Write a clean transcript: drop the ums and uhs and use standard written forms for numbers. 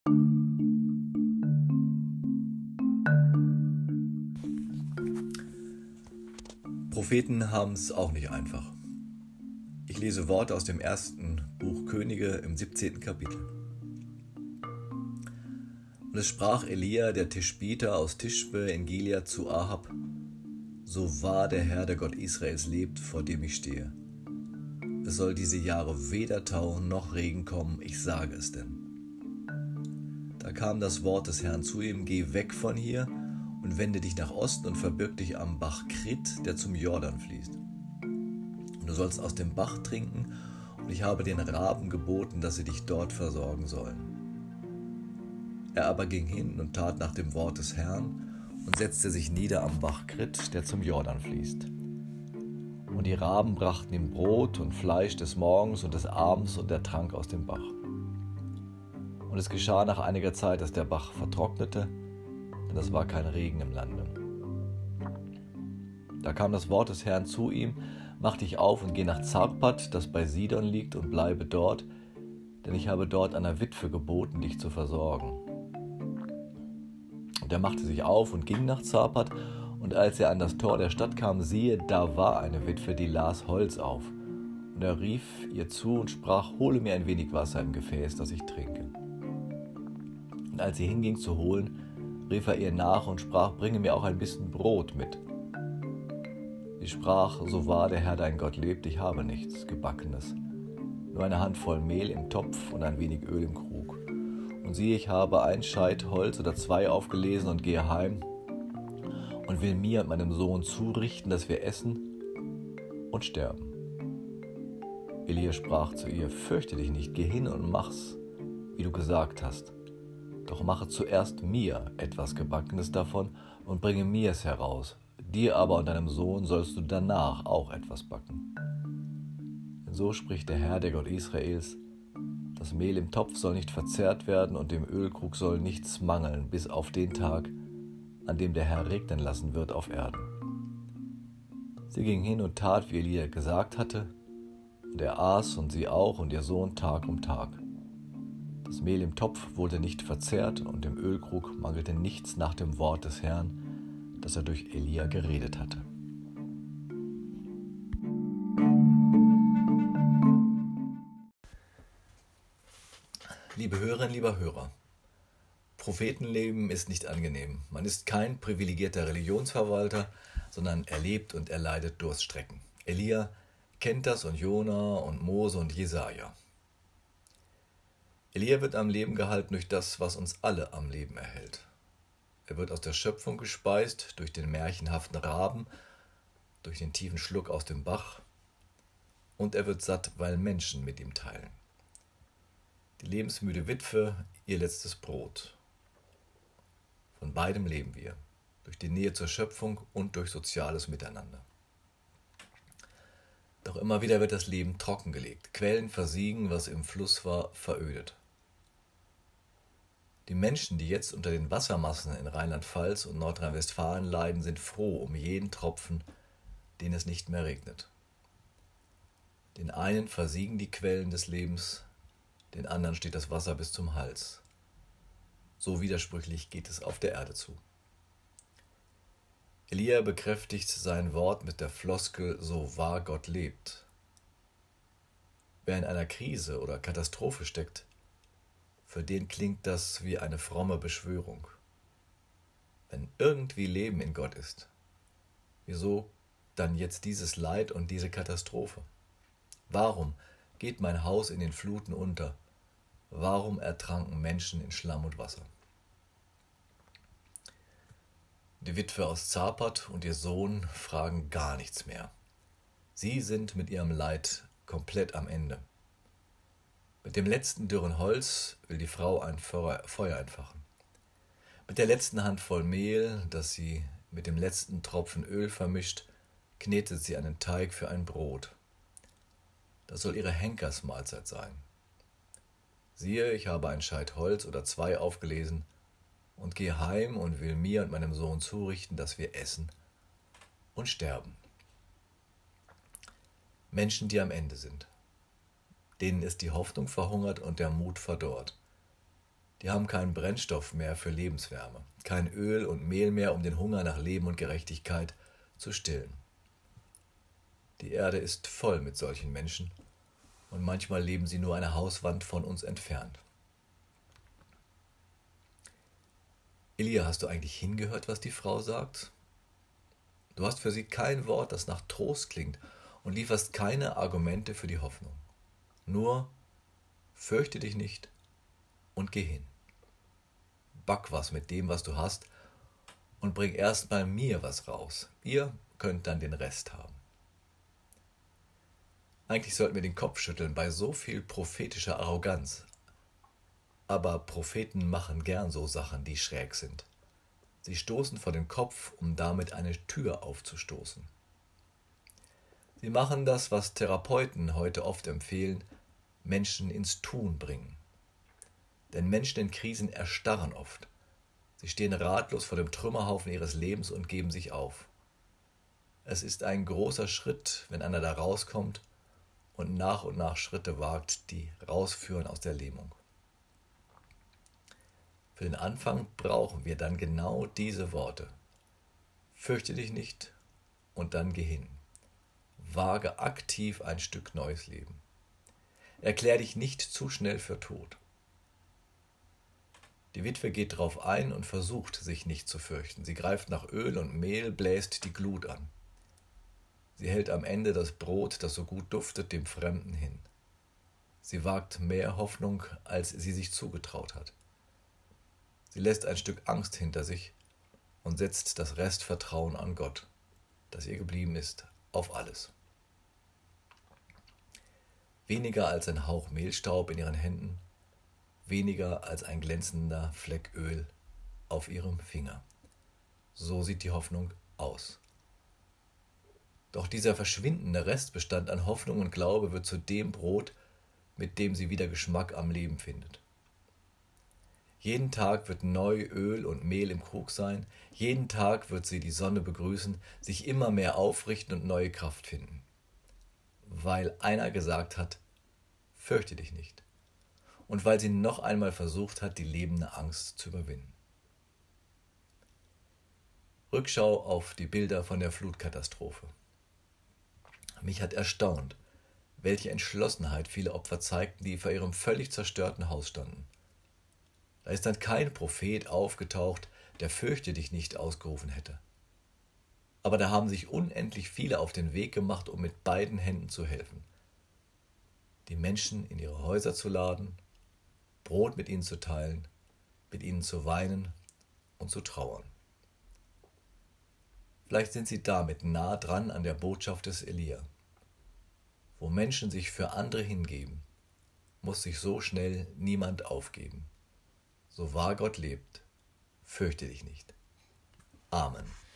Propheten haben es auch nicht einfach. Ich lese Worte aus dem ersten Buch Könige im 17. Kapitel. Und es sprach Elia, der Tischbiter aus Tischbe in Gilead, zu Ahab: So wahr der Herr, der Gott Israels lebt, vor dem ich stehe. Es soll diese Jahre weder Tau noch Regen kommen, ich sage es denn. Da kam das Wort des Herrn zu ihm: Geh weg von hier und wende dich nach Osten und verbirg dich am Bach Krit, der zum Jordan fließt. Und du sollst aus dem Bach trinken, und ich habe den Raben geboten, dass sie dich dort versorgen sollen. Er aber ging hin und tat nach dem Wort des Herrn und setzte sich nieder am Bach Krit, der zum Jordan fließt. Und die Raben brachten ihm Brot und Fleisch des Morgens und des Abends, und er trank aus dem Bach. Und es geschah nach einiger Zeit, dass der Bach vertrocknete, denn es war kein Regen im Lande. Da kam das Wort des Herrn zu ihm: Mach dich auf und geh nach Zarpat, das bei Sidon liegt, und bleibe dort, denn ich habe dort einer Witwe geboten, dich zu versorgen. Und er machte sich auf und ging nach Zarpat, und als er an das Tor der Stadt kam, siehe, da war eine Witwe, die las Holz auf. Und er rief ihr zu und sprach: Hole mir ein wenig Wasser im Gefäß, dass ich trinke. Und als sie hinging zu holen, rief er ihr nach und sprach: Bringe mir auch ein bisschen Brot mit. Sie sprach: So wahr der Herr dein Gott lebt, ich habe nichts Gebackenes, nur eine Handvoll Mehl im Topf und ein wenig Öl im Krug. Und siehe, ich habe ein Scheit Holz oder 2 aufgelesen und gehe heim und will mir und meinem Sohn zurichten, dass wir essen und sterben. Elia sprach zu ihr: Fürchte dich nicht, geh hin und mach's, wie du gesagt hast. Doch mache zuerst mir etwas Gebackenes davon und bringe mir es heraus. Dir aber und deinem Sohn sollst du danach auch etwas backen. Denn so spricht der Herr, der Gott Israels: Das Mehl im Topf soll nicht verzehrt werden und dem Ölkrug soll nichts mangeln, bis auf den Tag, an dem der Herr regnen lassen wird auf Erden. Sie ging hin und tat, wie Elia gesagt hatte, und er aß und sie auch und ihr Sohn Tag um Tag. Das Mehl im Topf wurde nicht verzehrt und dem Ölkrug mangelte nichts nach dem Wort des Herrn, das er durch Elia geredet hatte. Liebe Hörerinnen, lieber Hörer, Prophetenleben ist nicht angenehm. Man ist kein privilegierter Religionsverwalter, sondern erlebt und erleidet Durststrecken. Elia kennt das, und Jona und Mose und Jesaja. Elia wird am Leben gehalten durch das, was uns alle am Leben erhält. Er wird aus der Schöpfung gespeist, durch den märchenhaften Raben, durch den tiefen Schluck aus dem Bach, und er wird satt, weil Menschen mit ihm teilen. Die lebensmüde Witwe, ihr letztes Brot. Von beidem leben wir, durch die Nähe zur Schöpfung und durch soziales Miteinander. Doch immer wieder wird das Leben trockengelegt. Quellen versiegen, was im Fluss war, verödet. Die Menschen, die jetzt unter den Wassermassen in Rheinland-Pfalz und Nordrhein-Westfalen leiden, sind froh um jeden Tropfen, den es nicht mehr regnet. Den einen versiegen die Quellen des Lebens, den anderen steht das Wasser bis zum Hals. So widersprüchlich geht es auf der Erde zu. Elia bekräftigt sein Wort mit der Floskel: So wahr Gott lebt. Wer in einer Krise oder Katastrophe steckt, für den klingt das wie eine fromme Beschwörung. Wenn irgendwie Leben in Gott ist, wieso dann jetzt dieses Leid und diese Katastrophe? Warum geht mein Haus in den Fluten unter? Warum ertranken Menschen in Schlamm und Wasser? Die Witwe aus Zarpat und ihr Sohn fragen gar nichts mehr. Sie sind mit ihrem Leid komplett am Ende. Mit dem letzten dürren Holz will die Frau ein Feuer entfachen. Mit der letzten Handvoll Mehl, das sie mit dem letzten Tropfen Öl vermischt, knetet sie einen Teig für ein Brot. Das soll ihre Henkersmahlzeit sein. Siehe, ich habe ein Scheit Holz oder 2 aufgelesen und gehe heim und will mir und meinem Sohn zurichten, dass wir essen und sterben. Menschen, die am Ende sind. Denen ist die Hoffnung verhungert und der Mut verdorrt. Die haben keinen Brennstoff mehr für Lebenswärme, kein Öl und Mehl mehr, um den Hunger nach Leben und Gerechtigkeit zu stillen. Die Erde ist voll mit solchen Menschen und manchmal leben sie nur eine Hauswand von uns entfernt. Elia, hast du eigentlich hingehört, was die Frau sagt? Du hast für sie kein Wort, das nach Trost klingt und lieferst keine Argumente für die Hoffnung. Nur fürchte dich nicht und geh hin. Back was mit dem, was du hast und bring erstmal mir was raus. Ihr könnt dann den Rest haben. Eigentlich sollten wir den Kopf schütteln bei so viel prophetischer Arroganz. Aber Propheten machen gern so Sachen, die schräg sind. Sie stoßen vor den Kopf, um damit eine Tür aufzustoßen. Sie machen das, was Therapeuten heute oft empfehlen, Menschen ins Tun bringen. Denn Menschen in Krisen erstarren oft. Sie stehen ratlos vor dem Trümmerhaufen ihres Lebens und geben sich auf. Es ist ein großer Schritt, wenn einer da rauskommt und nach Schritte wagt, die rausführen aus der Lähmung. Für den Anfang brauchen wir dann genau diese Worte. Fürchte dich nicht und dann geh hin. Wage aktiv ein Stück neues Leben. Erklär dich nicht zu schnell für tot. Die Witwe geht drauf ein und versucht, sich nicht zu fürchten. Sie greift nach Öl und Mehl, bläst die Glut an. Sie hält am Ende das Brot, das so gut duftet, dem Fremden hin. Sie wagt mehr Hoffnung, als sie sich zugetraut hat. Sie lässt ein Stück Angst hinter sich und setzt das Restvertrauen an Gott, das ihr geblieben ist, auf alles. Weniger als ein Hauch Mehlstaub in ihren Händen, weniger als ein glänzender Fleck Öl auf ihrem Finger. So sieht die Hoffnung aus. Doch dieser verschwindende Restbestand an Hoffnung und Glaube wird zu dem Brot, mit dem sie wieder Geschmack am Leben findet. Jeden Tag wird neu Öl und Mehl im Krug sein, jeden Tag wird sie die Sonne begrüßen, sich immer mehr aufrichten und neue Kraft finden. Weil einer gesagt hat, fürchte dich nicht. Und weil sie noch einmal versucht hat, die lebende Angst zu überwinden. Rückschau auf die Bilder von der Flutkatastrophe. Mich hat erstaunt, welche Entschlossenheit viele Opfer zeigten, die vor ihrem völlig zerstörten Haus standen. Da ist dann kein Prophet aufgetaucht, der fürchte dich nicht ausgerufen hätte. Aber da haben sich unendlich viele auf den Weg gemacht, um mit beiden Händen zu helfen. Die Menschen in ihre Häuser zu laden, Brot mit ihnen zu teilen, mit ihnen zu weinen und zu trauern. Vielleicht sind sie damit nah dran an der Botschaft des Elia. Wo Menschen sich für andere hingeben, muss sich so schnell niemand aufgeben. So wahr Gott lebt, fürchte dich nicht. Amen.